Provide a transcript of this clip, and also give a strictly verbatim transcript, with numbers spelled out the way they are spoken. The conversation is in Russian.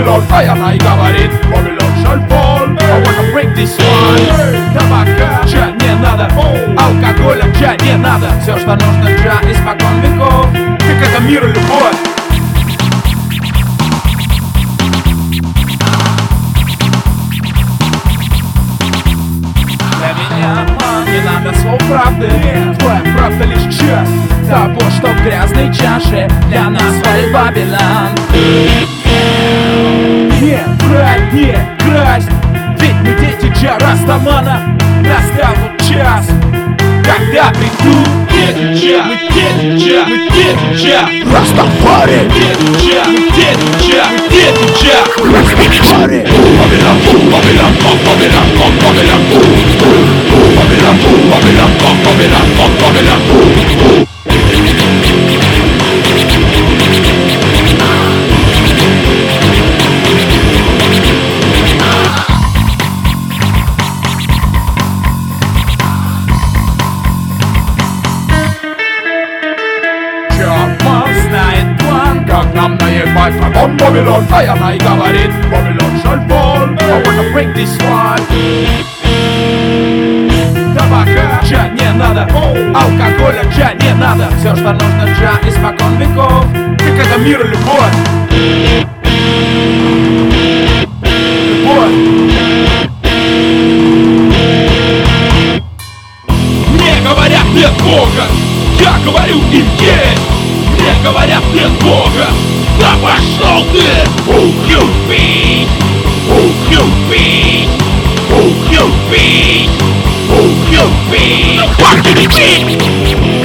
Babylon, а она и говорит: Babylon shall fall. I wanna break this one. Табака ча не надо, алкоголя ча не надо. Все, что нужно ча испокон веков. Как это мир и любовь. Для меня не надо слов правды. Твоя правда лишь часть того, что в грязной чаше для нас варит Вавилон. Не брать, не красть, ведь мы дети Джа Растамана. Настал тот час, когда придут дети Джа. Мы дети Джа, мы дети Джа Растафари. Дети Джа, мы дети Джа, мы дети Джа Растафари. Вавилон, Вавилон, Вавилон, Вавилон, Вавилон, Вавилон, Вавилон, Вавилон. Как нам наебать врагом Babylon, а она и говорит: Babylon shall fall. I wanna break this one. Табака ча не надо, алкоголя ча не надо. Все, что нужно ча испокон веков. Как это мир и любовь. Любовь. Мне говорят: нет Бога. Я говорю: им есть. Мне говорят: нет Бога. Да пошел ты! Who you be? Who you be? Who you be? Who you be? Fuck you be?